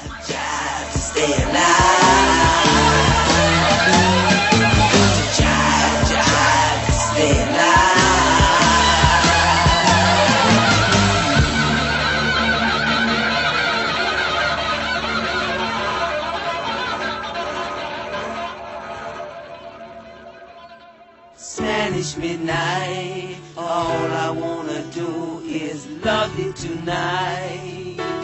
Jive to stay alive. Jive, jive to stay alive. Spanish midnight, all I wanna do is love you tonight.